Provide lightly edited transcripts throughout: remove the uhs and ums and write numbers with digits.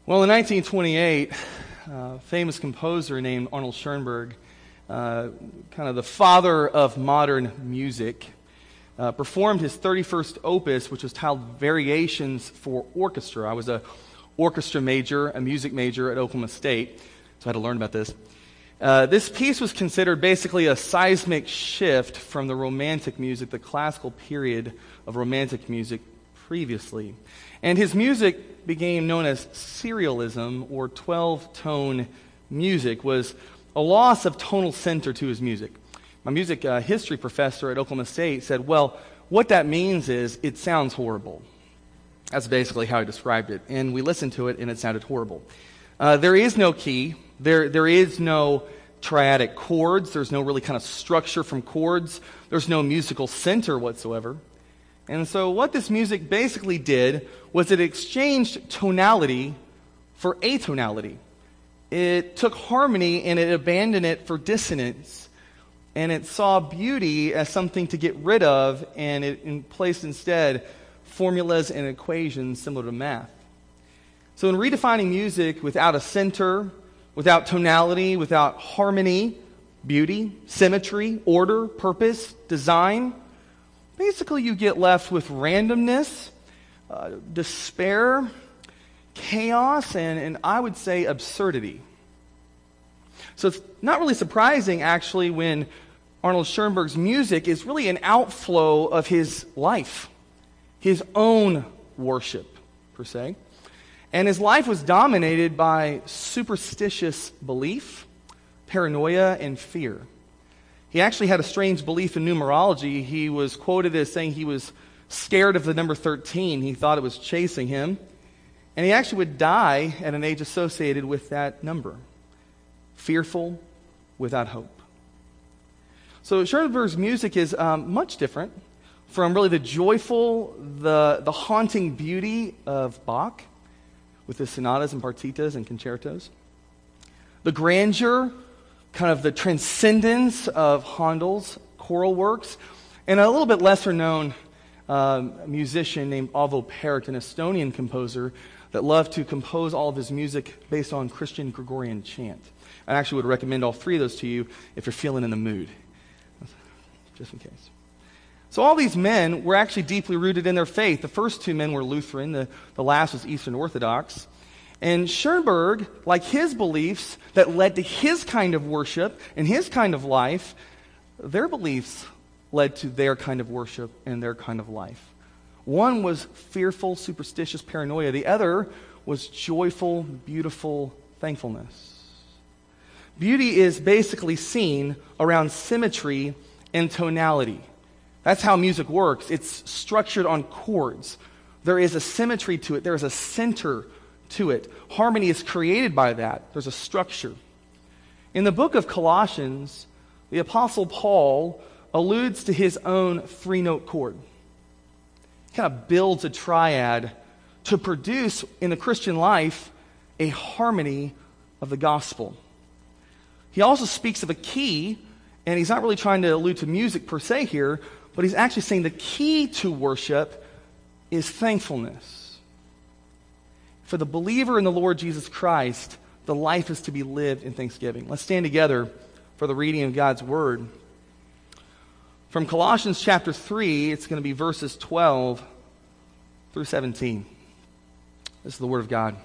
Well, in 1928, a famous composer named Arnold Schoenberg, kind of the father of modern music, performed his 31st opus, which was titled Variations for Orchestra. I was a orchestra major, a music major at Oklahoma State, so I had to learn about this. This piece was considered basically a seismic shift from the Romantic music, the classical period of Romantic music previously. And his music became known as serialism, or 12-tone music, was a loss of tonal center to his music. My music history professor at Oklahoma State said, well, what that means is it sounds horrible. That's basically how he described it. And we listened to it, and it sounded horrible. There is no key. There is no triadic chords. There's no really kind of structure from chords. There's no musical center whatsoever. And so what this music basically did was it exchanged tonality for atonality. It took harmony and it abandoned it for dissonance. And it saw beauty as something to get rid of, and it placed instead formulas and equations similar to math. So in redefining music without a center, without tonality, without harmony, beauty, symmetry, order, purpose, design, basically you get left with randomness, despair, chaos, and I would say absurdity. So it's not really surprising, actually, when Arnold Schoenberg's music is really an outflow of his life, his own worship, per se. And his life was dominated by superstitious belief, paranoia, and fear. He actually had a strange belief in numerology. He was quoted as saying he was scared of the number 13. He thought it was chasing him. And he actually would die at an age associated with that number. Fearful, without hope. So Schoenberg's music is much different from really the joyful, the haunting beauty of Bach, with his sonatas and partitas and concertos. The grandeur, kind of the transcendence of Handel's choral works, and a little bit lesser known musician named Arvo Pärt, an Estonian composer that loved to compose all of his music based on Christian Gregorian chant. I actually would recommend all three of those to you if you're feeling in the mood, just in case. So all these men were actually deeply rooted in their faith. The first two men were Lutheran. The last was Eastern Orthodox. And Schoenberg, like his beliefs that led to his kind of worship and his kind of life, their beliefs led to their kind of worship and their kind of life. One was fearful, superstitious paranoia. The other was joyful, beautiful thankfulness. Beauty is basically seen around symmetry and tonality. That's how music works. It's structured on chords. There is a symmetry to it. There is a center to it. Harmony is created by that. There's a structure. In the book of Colossians, the Apostle Paul alludes to his own three-note chord. He kind of builds a triad to produce in the Christian life a harmony of the gospel. He also speaks of a key, and he's not really trying to allude to music per se here, but he's actually saying the key to worship is thankfulness. For the believer in the Lord Jesus Christ, the life is to be lived in thanksgiving. Let's stand together for the reading of God's Word. From Colossians chapter 3, it's going to be verses 12 through 17. This is the Word of God.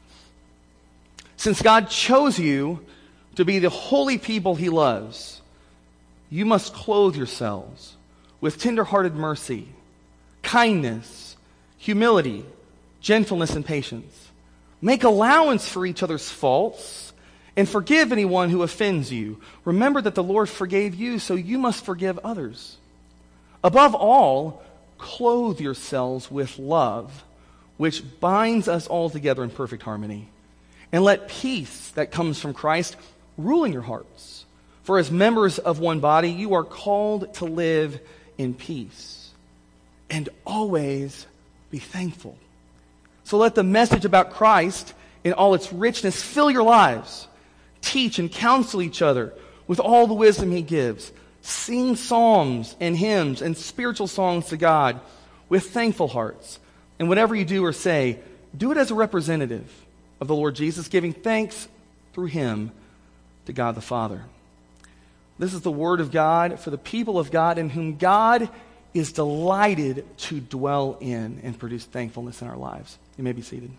Since God chose you to be the holy people He loves, you must clothe yourselves with tender-hearted mercy, kindness, humility, gentleness, and patience. Make allowance for each other's faults and forgive anyone who offends you. Remember that the Lord forgave you, so you must forgive others. Above all, clothe yourselves with love, which binds us all together in perfect harmony. And let peace that comes from Christ rule in your hearts. For as members of one body, you are called to live in peace, and always be thankful. So let the message about Christ in all its richness fill your lives. Teach and counsel each other with all the wisdom He gives. Sing psalms and hymns and spiritual songs to God with thankful hearts. And whatever you do or say, do it as a representative of the Lord Jesus, giving thanks through him to God the Father. This is the word of God for the people of God, in whom God is delighted to dwell in and produce thankfulness in our lives. You may be seated.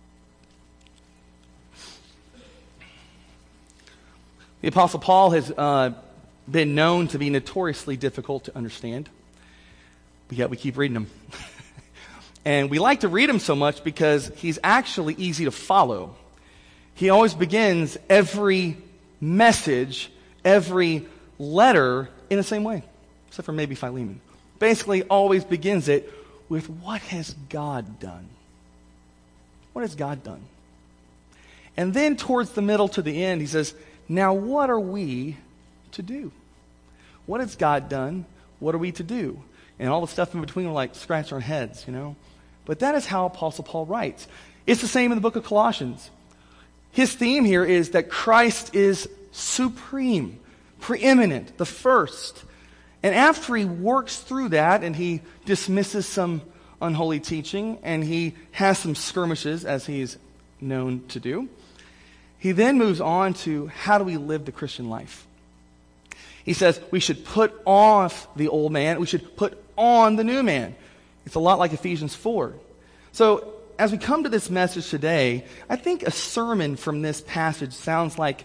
The Apostle Paul has been known to be notoriously difficult to understand, but yet we keep reading him. And we like to read him so much because he's actually easy to follow. He always begins every message, every letter in the same way, except for maybe Philemon. Basically always begins it with, what has God done? What has God done? And then towards the middle to the end, he says, now what are we to do? What has God done? What are we to do? And all the stuff in between, we're like, scratch our heads, you know? But that is how Apostle Paul writes. It's the same in the book of Colossians. His theme here is that Christ is supreme, preeminent, the first. And after he works through that and he dismisses some unholy teaching and he has some skirmishes, as he's known to do, he then moves on to how do we live the Christian life. He says we should put off the old man, we should put on the new man. It's a lot like Ephesians 4. So as we come to this message today, I think a sermon from this passage sounds like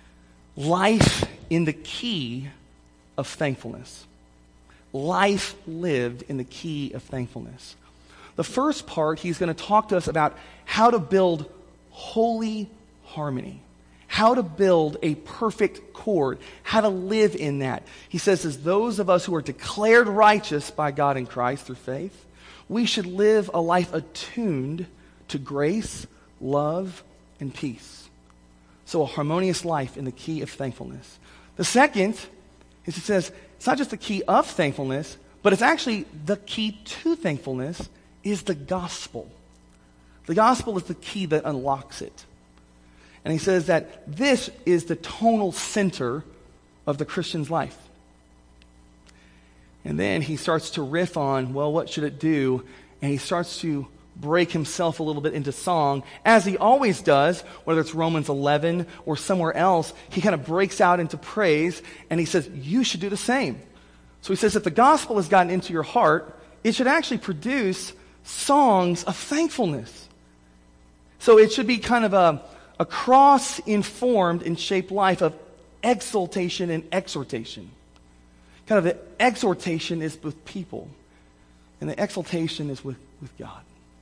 life in the key of thankfulness. Life lived in the key of thankfulness. The first part, he's going to talk to us about how to build holy harmony, how to build a perfect chord, how to live in that. He says, as those of us who are declared righteous by God in Christ through faith, we should live a life attuned to grace, love, and peace. So a harmonious life in the key of thankfulness. The second is, it says, it's not just the key of thankfulness, but it's actually the key to thankfulness is the gospel. The gospel is the key that unlocks it. And he says that this is the tonal center of the Christian's life. And then he starts to riff on, well, what should it do? And he starts to break himself a little bit into song, as he always does, whether it's Romans 11 or somewhere else. He kind of breaks out into praise, and he says, you should do the same. So he says, if the gospel has gotten into your heart, it should actually produce songs of thankfulness. So it should be kind of a cross-informed and shaped life of exaltation and exhortation. Kind of the exhortation is with people, and the exaltation is with God.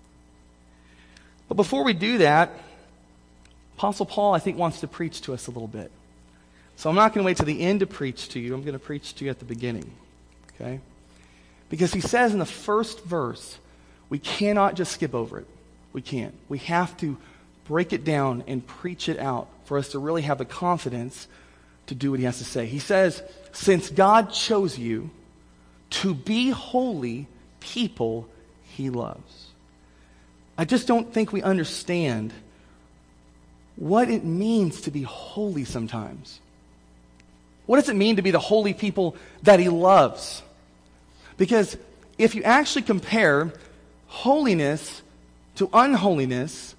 But before we do that, Apostle Paul, I think, wants to preach to us a little bit. So I'm not going to wait till the end to preach to you. I'm going to preach to you at the beginning. Okay? Because he says in the first verse, we cannot just skip over it. We can't. We have to break it down and preach it out for us to really have the confidence to do what he has to say. He says, since God chose you to be holy people he loves. I just don't think we understand what it means to be holy sometimes. What does it mean to be the holy people that he loves? Because if you actually compare holiness to unholiness,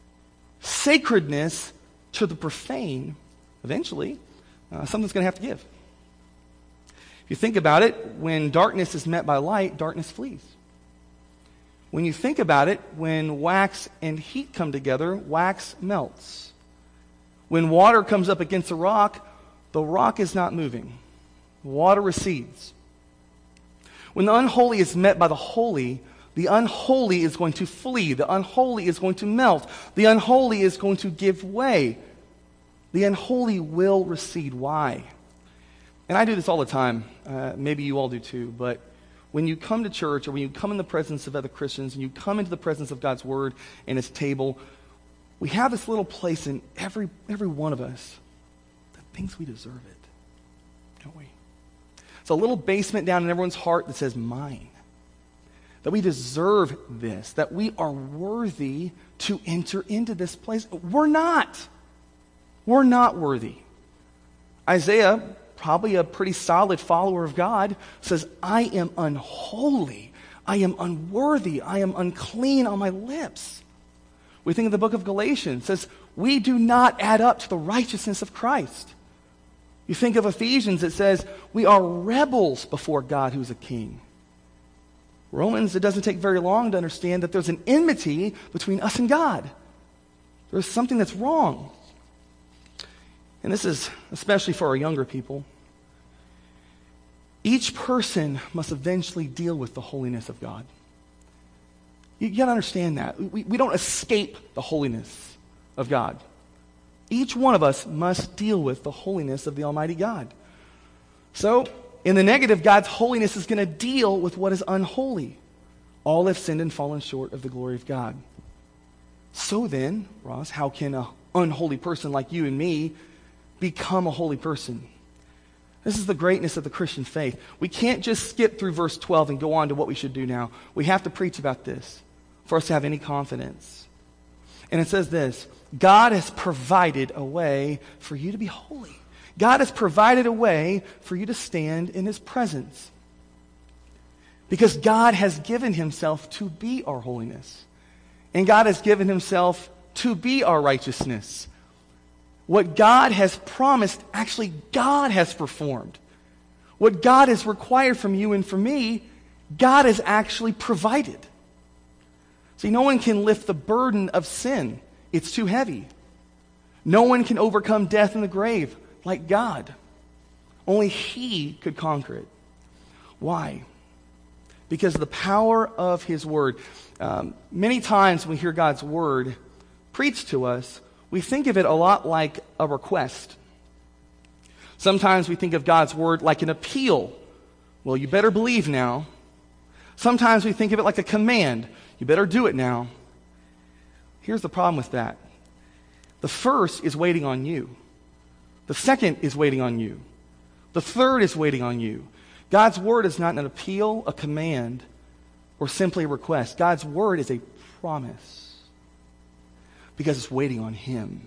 sacredness to the profane, eventually, something's going to have to give. If you think about it, when darkness is met by light, darkness flees. When you think about it, when wax and heat come together, wax melts. When water comes up against a rock, the rock is not moving. Water recedes. When the unholy is met by the unholy is going to flee. The unholy is going to melt. The unholy is going to give way. The unholy will recede. Why? And I do this all the time. Maybe you all do too. But when you come to church, or when you come in the presence of other Christians, and you come into the presence of God's Word and His table, we have this little place in every one of us that thinks we deserve it. Don't we? It's a little basement down in everyone's heart that says, mine. That we deserve this. That we are worthy to enter into this place. We're not. We're not worthy. Isaiah, probably a pretty solid follower of God, says, I am unholy. I am unworthy. I am unclean on my lips. We think of the book of Galatians. It says, we do not add up to the righteousness of Christ. You think of Ephesians, it says, we are rebels before God who's a king. Romans, it doesn't take very long to understand that there's an enmity between us and God. There's something that's wrong. And this is especially for our younger people. Each person must eventually deal with the holiness of God. You got to understand that. We don't escape the holiness of God. Each one of us must deal with the holiness of the Almighty God. So, in the negative, God's holiness is going to deal with what is unholy. All have sinned and fallen short of the glory of God. So then, Ross, how can an unholy person like you and me become a holy person? This is the greatness of the Christian faith. We can't just skip through verse 12 and go on to what we should do now. We have to preach about this for us to have any confidence. And it says this, God has provided a way for you to be holy. God has provided a way for you to stand in His presence. Because God has given Himself to be our holiness. And God has given Himself to be our righteousness. What God has promised, actually God has performed. What God has required from you and from me, God has actually provided. See, no one can lift the burden of sin. It's too heavy. No one can overcome death in the grave like God. Only He could conquer it. Why? Because of the power of His Word. Many times when we hear God's Word preached to us, we think of it a lot like a request. Sometimes we think of God's Word like an appeal. Well, you better believe now. Sometimes we think of it like a command. You better do it now. Here's the problem with that. The first is waiting on you. The second is waiting on you. The third is waiting on you. God's Word is not an appeal, a command, or simply a request. God's Word is a promise because it's waiting on Him.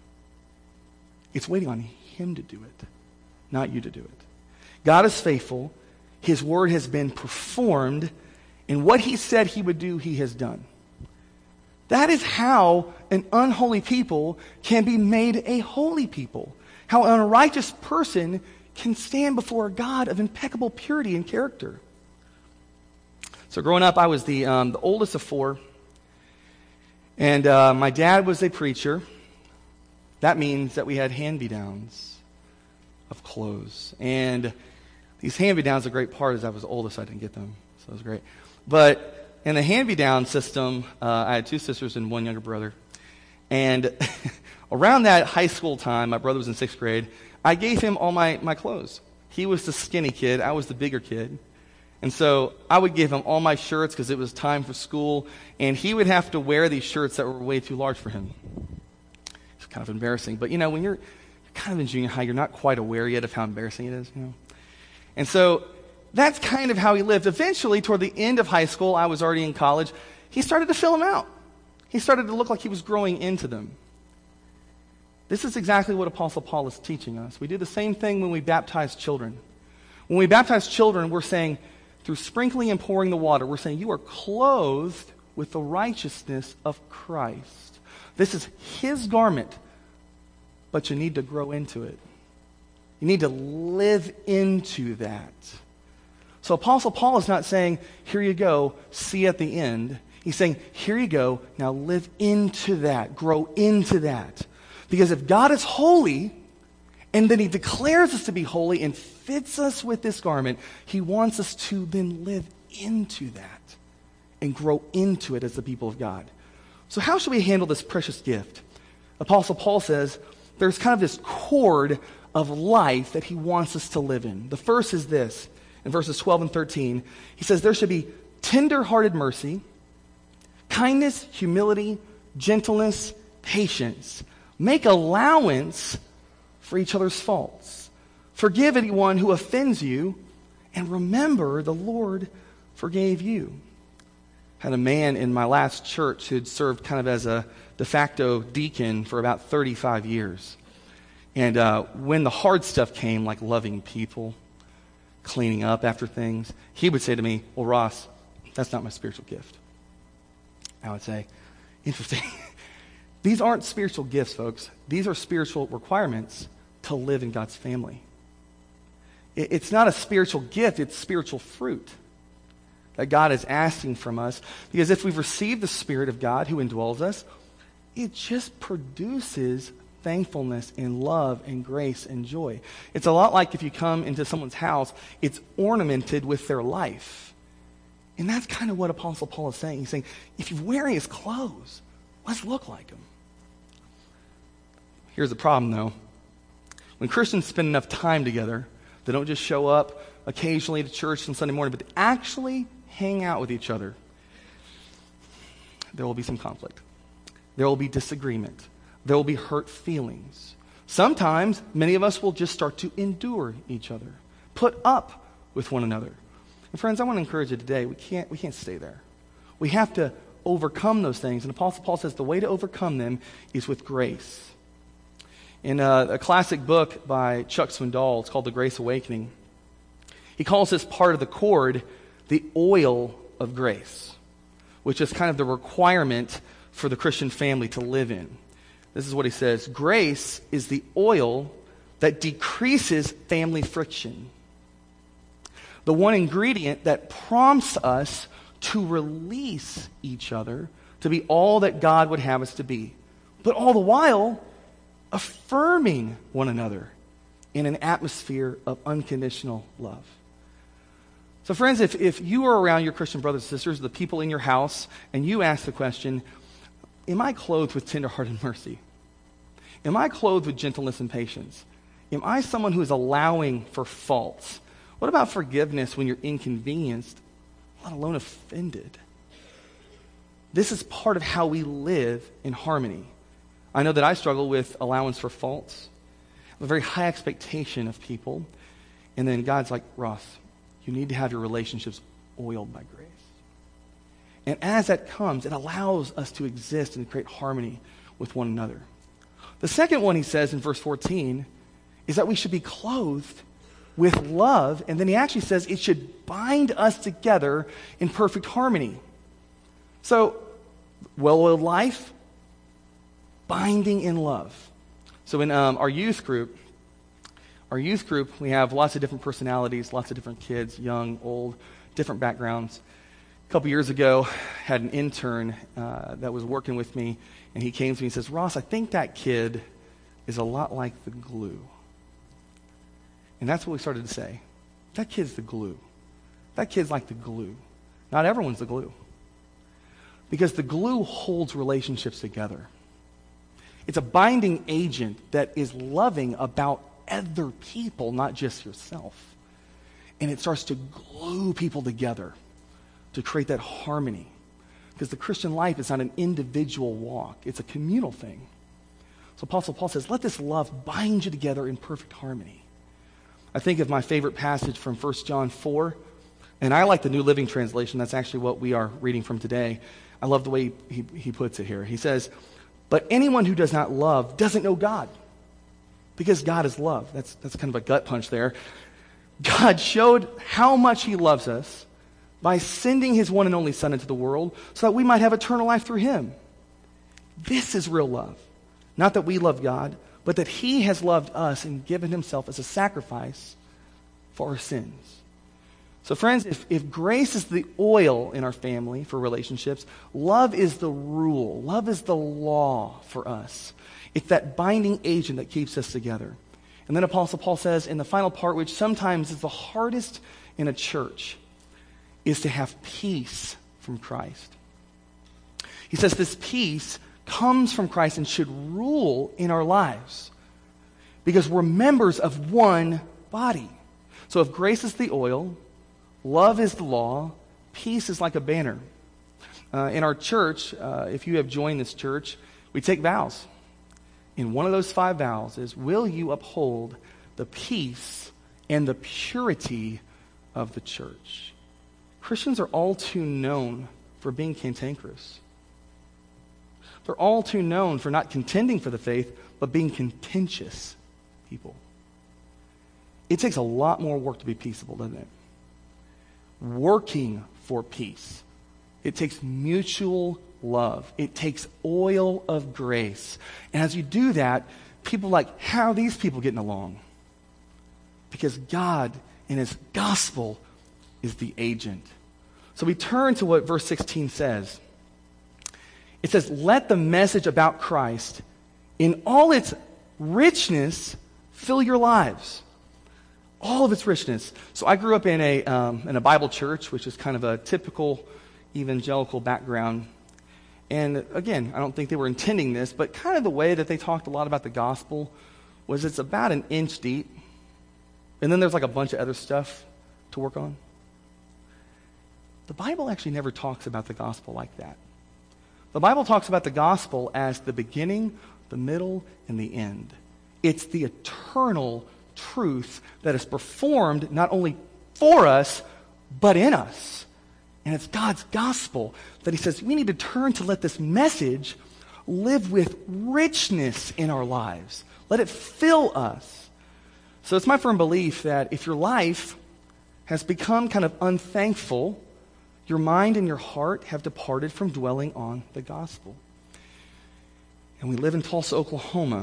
It's waiting on Him to do it, not you to do it. God is faithful. His Word has been performed, and what He said He would do, He has done. That is how an unholy people can be made a holy people. How an unrighteous person can stand before a God of impeccable purity and character. So growing up, I was the oldest of four. And my dad was a preacher. That means that we had hand-me-downs of clothes. And these hand-me-downs, a great part is I was the oldest, I didn't get them. So it was great. But in the hand-me-down system, I had two sisters and one younger brother. And around that high school time, my brother was in 6th grade, I gave him all my clothes. He was the skinny kid. I was the bigger kid. And so I would give him all my shirts because it was time for school, and he would have to wear these shirts that were way too large for him. It's kind of embarrassing. But, when you're kind of in junior high, you're not quite aware yet of how embarrassing it is, And so that's kind of how he lived. Eventually, toward the end of high school, I was already in college, he started to fill them out. He started to look like he was growing into them. This is exactly what Apostle Paul is teaching us. We do the same thing when we baptize children. When we baptize children, we're saying, through sprinkling and pouring the water, we're saying you are clothed with the righteousness of Christ. This is His garment, but you need to grow into it. You need to live into that. So Apostle Paul is not saying, here you go, see you at the end. He's saying, here you go, now live into that, grow into that. Because if God is holy, and then He declares us to be holy and fits us with this garment, He wants us to then live into that and grow into it as the people of God. So how should we handle this precious gift? Apostle Paul says there's kind of this cord of life that he wants us to live in. The first is this, in verses 12 and 13. He says there should be tender-hearted mercy, kindness, humility, gentleness, patience. Make allowance for each other's faults. Forgive anyone who offends you, and remember the Lord forgave you. I had a man in my last church who had served kind of as a de facto deacon for about 35 years. And when the hard stuff came, like loving people, cleaning up after things, he would say to me, well, Ross, that's not my spiritual gift. I would say, interesting. These aren't spiritual gifts, folks. These are spiritual requirements to live in God's family. It's not a spiritual gift, it's spiritual fruit that God is asking from us. Because if we've received the Spirit of God who indwells us, it just produces thankfulness and love and grace and joy. It's a lot like if you come into someone's house, it's ornamented with their life. And that's kind of what Apostle Paul is saying. He's saying, if you're wearing his clothes, let's look like him. Here's the problem, though. When Christians spend enough time together, they don't just show up occasionally to church on Sunday morning, but they actually hang out with each other. There will be some conflict. There will be disagreement. There will be hurt feelings. Sometimes, many of us will just start to endure each other, put up with one another. And friends, I want to encourage you today, we can't stay there. We have to overcome those things. And Apostle Paul says the way to overcome them is with grace. In a classic book by Chuck Swindoll, it's called The Grace Awakening, he calls this part of the cord the oil of grace, which is kind of the requirement for the Christian family to live in. This is what he says: grace is the oil that decreases family friction, the one ingredient that prompts us to release each other to be all that God would have us to be, but all the while affirming one another in an atmosphere of unconditional love. So friends, if you are around your Christian brothers and sisters, the people in your house, and you ask the question, am I clothed with tenderhearted mercy? Am I clothed with gentleness and patience? Am I someone who is allowing for faults? What about forgiveness when you're inconvenienced, let alone offended? This is part of how we live in harmony. I know that I struggle with allowance for faults, a very high expectation of people, and then God's like, Ross, you need to have your relationships oiled by grace. And as that comes, it allows us to exist and create harmony with one another. The second one he says in verse 14 is that we should be clothed with love, and then he actually says it should bind us together in perfect harmony. So, well-oiled life, binding in love. So in our youth group, we have lots of different personalities, lots of different kids, young, old, different backgrounds. A couple years ago, had an intern that was working with me, and he came to me and says, Ross, I think that kid is a lot like the glue. And that's what we started to say. That kid's the glue. That kid's like the glue. Not everyone's the glue. Because the glue holds relationships together. It's a binding agent that is loving about other people, not just yourself. And it starts to glue people together to create that harmony. Because the Christian life is not an individual walk. It's a communal thing. So Apostle Paul says, let this love bind you together in perfect harmony. I think of my favorite passage from 1 John 4, and I like the New Living Translation. That's actually what we are reading from today. I love the way he puts it here. He says, but anyone who does not love doesn't know God, because God is love. That's kind of a gut punch there. God showed how much he loves us by sending his one and only Son into the world so that we might have eternal life through him. This is real love. Not that we love God, but that he has loved us and given himself as a sacrifice for our sins. So friends, if grace is the oil in our family for relationships, love is the rule. Love is the law for us. It's that binding agent that keeps us together. And then Apostle Paul says in the final part, which sometimes is the hardest in a church, is to have peace from Christ. He says this peace comes from Christ and should rule in our lives because we're members of one body. So if grace is the oil, love is the law, peace is like a banner. In our church, if you have joined this church, we take vows. And one of those 5 vows is, will you uphold the peace and the purity of the church? Christians are all too known for being cantankerous. They're all too known for not contending for the faith, but being contentious people. It takes a lot more work to be peaceable, doesn't it? Working for peace. It takes mutual love. It takes oil of grace. And as you do that, people are like, how are these people getting along? Because God in his gospel is the agent. So we turn to what verse 16 says. It says, let the message about Christ in all its richness fill your lives. All of its richness. So I grew up in a Bible church, which is kind of a typical evangelical background. And again, I don't think they were intending this, but kind of the way that they talked a lot about the gospel was it's about an inch deep. And then there's like a bunch of other stuff to work on. The Bible actually never talks about the gospel like that. The Bible talks about the gospel as the beginning, the middle, and the end. It's the eternal truth that is performed not only for us, but in us. And it's God's gospel that he says we need to turn to let this message live with richness in our lives. Let it fill us. So it's my firm belief that if your life has become kind of unthankful, your mind and your heart have departed from dwelling on the gospel. And we live in Tulsa, Oklahoma.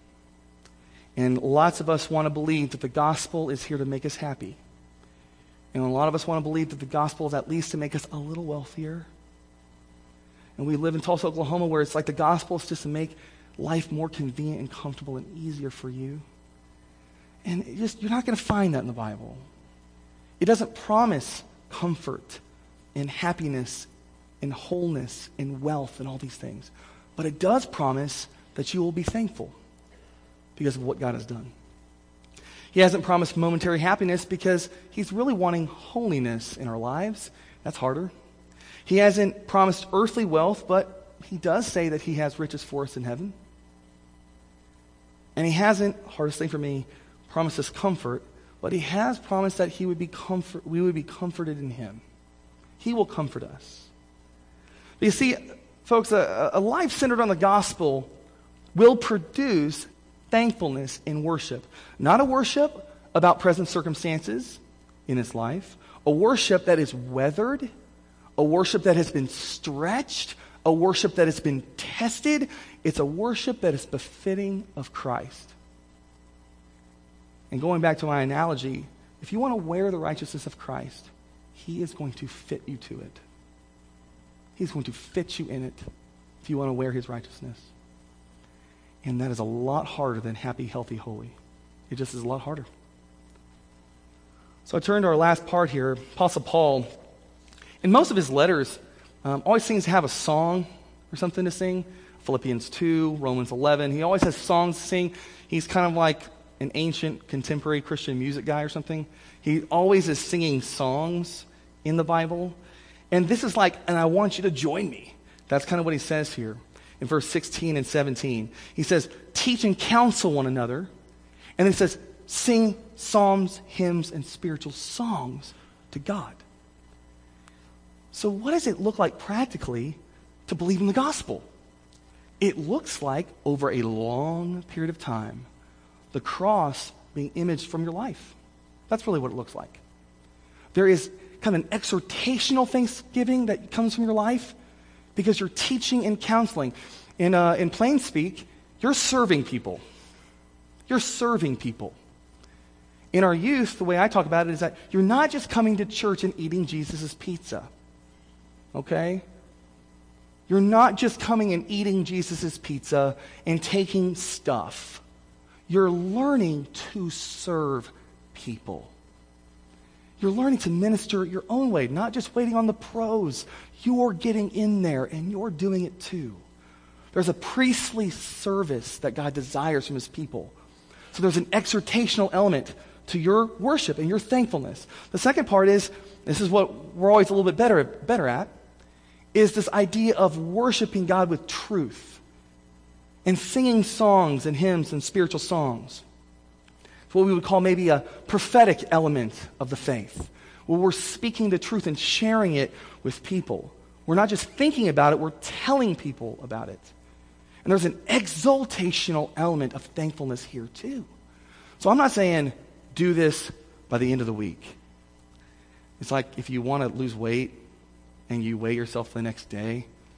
And lots of us want to believe that the gospel is here to make us happy. And a lot of us want to believe that the gospel is at least to make us a little wealthier. And we live in Tulsa, Oklahoma, where it's like the gospel is just to make life more convenient and comfortable and easier for you. And you're not going to find that in the Bible. It doesn't promise comfort and happiness and wholeness and wealth and all these things. But it does promise that you will be thankful because of what God has done. He hasn't promised momentary happiness because he's really wanting holiness in our lives. That's harder. He hasn't promised earthly wealth, but he does say that he has riches for us in heaven. And he hasn't, hardest thing for me, promised us comfort, but he has promised that we would be comforted in him. He will comfort us. But you see, folks, a life centered on the gospel will produce thankfulness in worship. Not a worship about present circumstances in his life, a worship that is weathered, a worship that has been stretched, a worship that has been tested. It's a worship that is befitting of Christ. And going back to my analogy, if you want to wear the righteousness of Christ, he is going to fit you to it. He's going to fit you in it if you want to wear his righteousness. And that is a lot harder than happy, healthy, holy. It just is a lot harder. So I turn to our last part here. Apostle Paul, in most of his letters, always seems to have a song or something to sing. Philippians 2, Romans 11. He always has songs to sing. He's kind of like an ancient contemporary Christian music guy or something. He always is singing songs in the Bible. And this is like, and I want you to join me. That's kind of what he says here in verse 16 and 17. He says, teach and counsel one another. And then he says, sing psalms, hymns, and spiritual songs to God. So what does it look like practically to believe in the gospel? It looks like, over a long period of time, the cross being imaged from your life. That's really what it looks like. There is kind of an exhortational thanksgiving that comes from your life because you're teaching and counseling. In plain speak, you're serving people. You're serving people. In our youth, the way I talk about it is that you're not just coming to church and eating Jesus' pizza. Okay? You're not just coming and eating Jesus' pizza and taking stuff. You're learning to serve people. You're learning to minister your own way, not just waiting on the pros. You're getting in there and you're doing it too. There's a priestly service that God desires from his people. So there's an exhortational element to your worship and your thankfulness. The second part is, this is what we're always a little bit better at, is this idea of worshiping God with truth and singing songs and hymns and spiritual songs. It's what we would call maybe a prophetic element of the faith, where we're speaking the truth and sharing it with people. We're not just thinking about it, we're telling people about it. And there's an exaltational element of thankfulness here too. So I'm not saying do this by the end of the week. It's like if you want to lose weight and you weigh yourself the next day,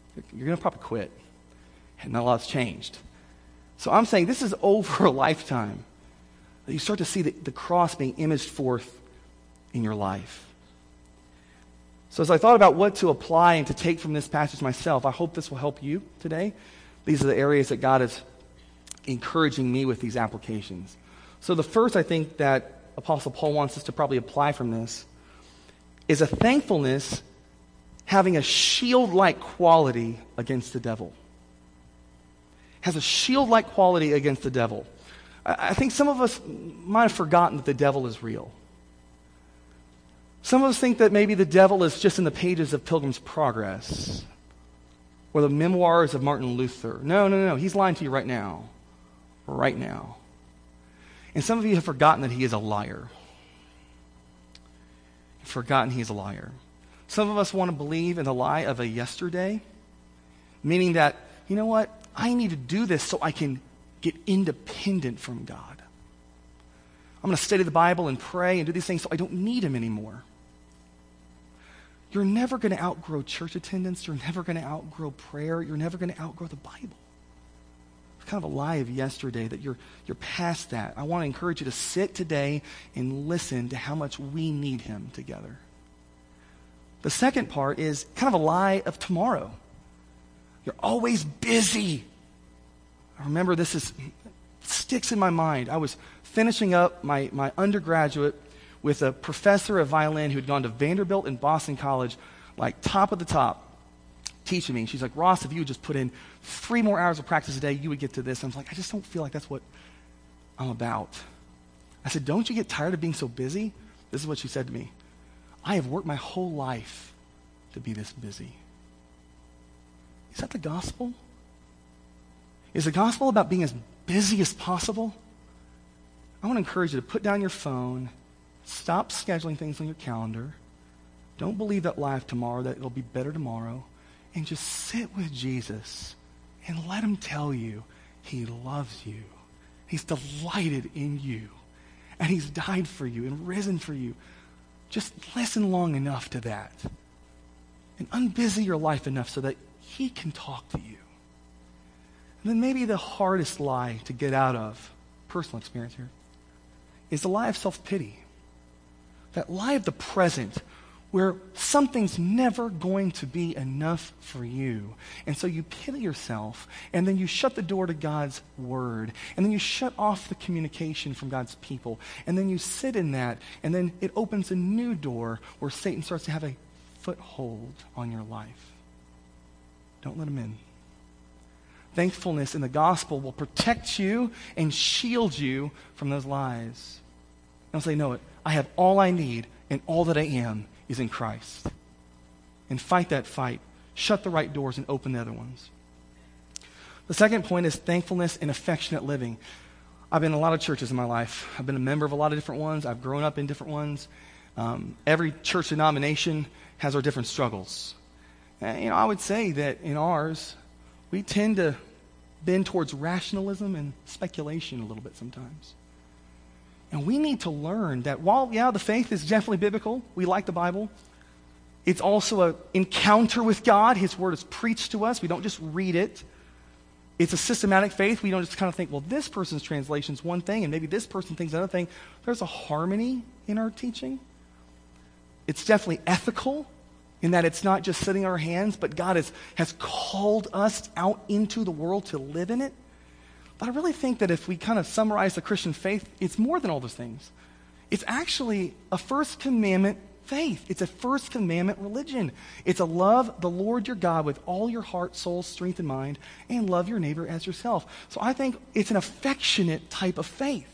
you're going to probably quit. And not a lot's changed. So I'm saying this is over a lifetime that you start to see the cross being imaged forth in your life. So as I thought about what to apply and to take from this passage myself, I hope this will help you today. These are the areas that God is encouraging me with these applications. So the first I think that Apostle Paul wants us to probably apply from this is a thankfulness having a shield-like quality against the devil. Has a shield-like quality against the devil. I think some of us might have forgotten that the devil is real. Some of us think that maybe the devil is just in the pages of Pilgrim's Progress or the memoirs of Martin Luther. No. He's lying to you right now. Right now. And some of you have forgotten that he is a liar. Forgotten he is a liar. Some of us want to believe in the lie of a yesterday, meaning that, you know what, I need to do this so I can get independent from God. I'm going to study the Bible and pray and do these things so I don't need him anymore. You're never going to outgrow church attendance. You're never going to outgrow prayer. You're never going to outgrow the Bible. It's kind of a lie of yesterday that you're past that. I want to encourage you to sit today and listen to how much we need him together. The second part is kind of a lie of tomorrow. You're always busy. I remember this sticks in my mind. I was finishing up my undergraduate with a professor of violin who'd gone to Vanderbilt and Boston College, like top of the top, teaching me. She's like, Ross, if you would just put in 3 more hours of practice a day, you would get to this. I was like, I just don't feel like that's what I'm about. I said, don't you get tired of being so busy? This is what she said to me. I have worked my whole life to be this busy. Is that the gospel? Is the gospel about being as busy as possible? I want to encourage you to put down your phone, stop scheduling things on your calendar. Don't believe that lie of tomorrow, that it'll be better tomorrow, and just sit with Jesus and let him tell you he loves you. He's delighted in you, and he's died for you and risen for you. Just listen long enough to that and unbusy your life enough so that he can talk to you. And then maybe the hardest lie to get out of, personal experience here, is the lie of self-pity. That lie of the present where something's never going to be enough for you. And so you pity yourself, and then you shut the door to God's word, and then you shut off the communication from God's people, and then you sit in that, and then it opens a new door where Satan starts to have a foothold on your life. Don't let him in. Thankfulness in the gospel will protect you and shield you from those lies. Don't say, no, I have all I need, and all that I am is in Christ. And fight that fight. Shut the right doors and open the other ones. The second point is thankfulness and affectionate living. I've been in a lot of churches in my life. I've been a member of a lot of different ones. I've grown up in different ones. Every church denomination has our different struggles. And, I would say that in ours, we tend to bend towards rationalism and speculation a little bit sometimes. And we need to learn that while, the faith is definitely biblical, we like the Bible, it's also an encounter with God. His word is preached to us. We don't just read it. It's a systematic faith. We don't just kind of think, well, this person's translation is one thing, and maybe this person thinks another thing. There's a harmony in our teaching. It's definitely ethical in that it's not just sitting on our hands, but God has called us out into the world to live in it. But I really think that if we kind of summarize the Christian faith, it's more than all those things. It's actually a first commandment faith. It's a first commandment religion. It's a love the Lord your God with all your heart, soul, strength, and mind, and love your neighbor as yourself. So I think it's an affectionate type of faith.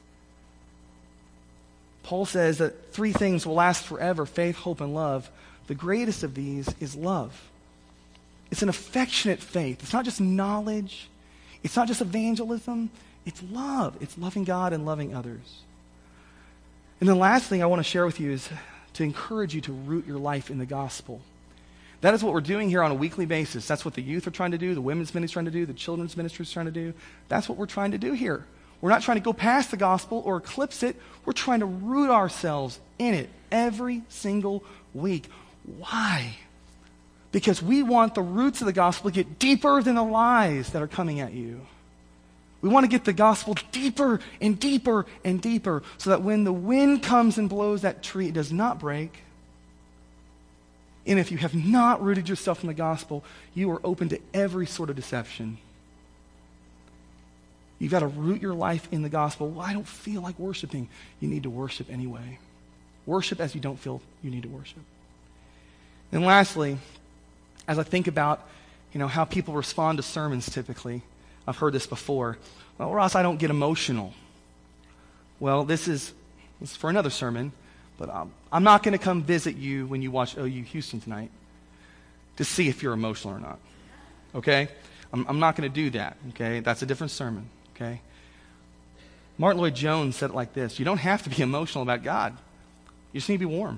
Paul says that 3 things will last forever: faith, hope, and love. The greatest of these is love. It's an affectionate faith. It's not just knowledge. It's not just evangelism. It's love. It's loving God and loving others. And the last thing I want to share with you is to encourage you to root your life in the gospel. That is what we're doing here on a weekly basis. That's what the youth are trying to do, the women's ministry is trying to do, the children's ministry is trying to do. That's what we're trying to do here. We're not trying to go past the gospel or eclipse it. We're trying to root ourselves in it every single week. Why? Because we want the roots of the gospel to get deeper than the lies that are coming at you. We want to get the gospel deeper and deeper and deeper so that when the wind comes and blows that tree, it does not break. And if you have not rooted yourself in the gospel, you are open to every sort of deception. You've got to root your life in the gospel. Well, I don't feel like worshiping. You need to worship anyway. Worship as you don't feel you need to worship. And lastly, as I think about, how people respond to sermons typically, I've heard this before. Well, Ross, I don't get emotional. Well, this is for another sermon, but I'm not going to come visit you when you watch OU Houston tonight to see if you're emotional or not. Okay? I'm not going to do that. Okay? That's a different sermon. Okay? Martin Lloyd-Jones said it like this: you don't have to be emotional about God. You just need to be warm.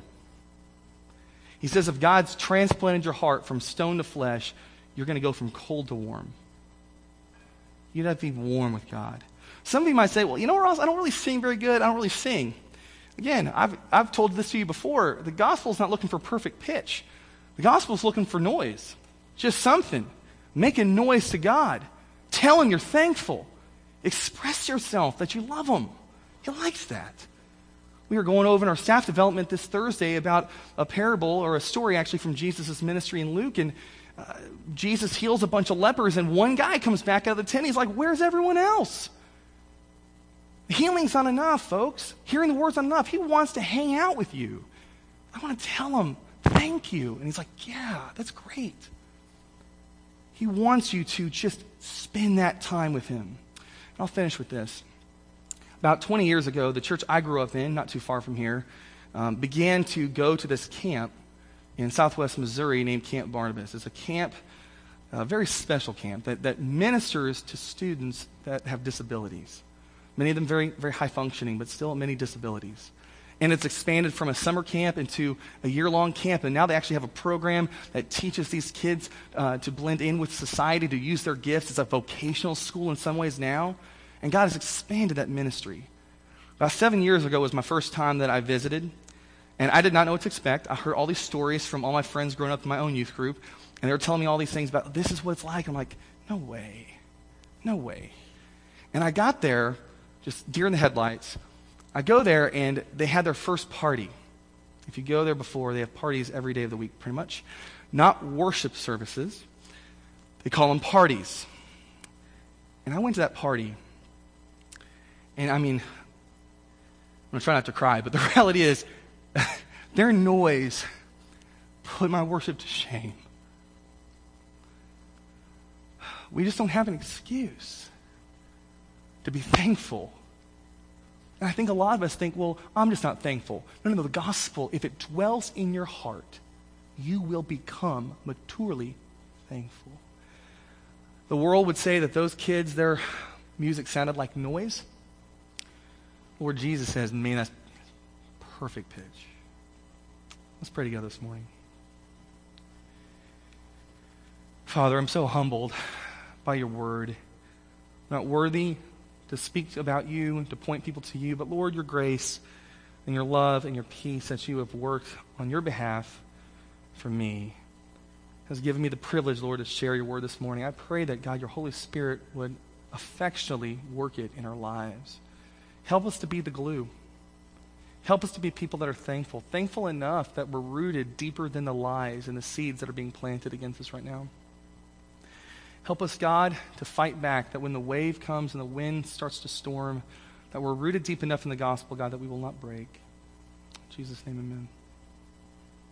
He says if God's transplanted your heart from stone to flesh, you're going to go from cold to warm. You'd have to be warm with God. Some of you might say, well, Ross, I don't really sing very good. I don't really sing. Again, I've told this to you before. The gospel's not looking for perfect pitch. The gospel's looking for noise. Just something. Making noise to God. Tell him you're thankful. Express yourself that you love him. He likes that. We were going over in our staff development this Thursday about a parable, or a story actually, from Jesus' ministry in Luke, and Jesus heals a bunch of lepers, and one guy comes back out of the tent. He's like, where's everyone else? Healing's not enough, folks. Hearing the word's not enough. He wants to hang out with you. I want to tell him, thank you. And he's like, yeah, that's great. He wants you to just spend that time with him. And I'll finish with this. About 20 years ago, the church I grew up in, not too far from here, began to go to this camp in southwest Missouri named Camp Barnabas. It's a camp, a very special camp that ministers to students that have disabilities. Many of them very, very high functioning, but still many disabilities. And it's expanded from a summer camp into a year-long camp, and now they actually have a program that teaches these kids to blend in with society, to use their gifts. It's a vocational school in some ways now, and God has expanded that ministry. About 7 years ago was my first time that I visited, and I did not know what to expect. I heard all these stories from all my friends growing up in my own youth group, and they were telling me all these things about, this is what it's like. I'm like, no way. No way. And I got there, just deer in the headlights. I go there, and they had their first party. If you go there before, they have parties every day of the week, pretty much. Not worship services. They call them parties. And I went to that party, and I'm going to try not to cry, but the reality is, their noise put my worship to shame. We just don't have an excuse to be thankful. And I think a lot of us think, well, I'm just not thankful. No, the gospel, if it dwells in your heart, you will become maturely thankful. The world would say that those kids, their music sounded like noise. Lord Jesus says, man, that's perfect pitch. Let's pray together this morning. Father, I'm so humbled by your word. I'm not worthy to speak about you and to point people to you, but Lord, your grace and your love and your peace that you have worked on your behalf for me has given me the privilege, Lord, to share your word this morning. I pray that, God, your Holy Spirit would affectionately work it in our lives. Help us to be the glue. Help us to be people that are thankful. Thankful enough that we're rooted deeper than the lies and the seeds that are being planted against us right now. Help us, God, to fight back, that when the wave comes and the wind starts to storm, that we're rooted deep enough in the gospel, God, that we will not break. In Jesus' name, amen.